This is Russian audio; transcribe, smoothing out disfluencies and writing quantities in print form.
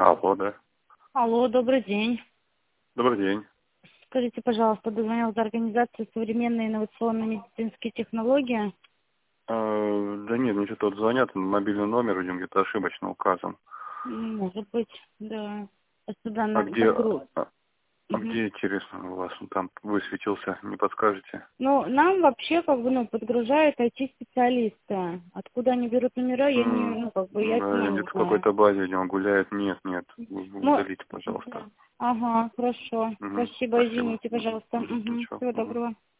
Алло, да. Алло, добрый день. Добрый день. Скажите, пожалуйста, дозвонилась до организации «Современные инновационные медицинские технологии». Да нет, мне что-то вот звонят, мобильный номер, видимо, где-то ошибочно указан. Может быть, да. А сюда А на где, подгрупп. Мгм. где, интересно, у вас он там высветился, не подскажете? Ну, нам вообще, подгружают IT-специалисты. Откуда они берут номера, я не, я сама не Где-то в знаю. какой-то базе, видимо, гуляет. Нет, нет, вы Ну, удалите, пожалуйста. да. Ага, хорошо. Угу, Спасибо, спасибо. извините, пожалуйста. Ничего. Всего доброго.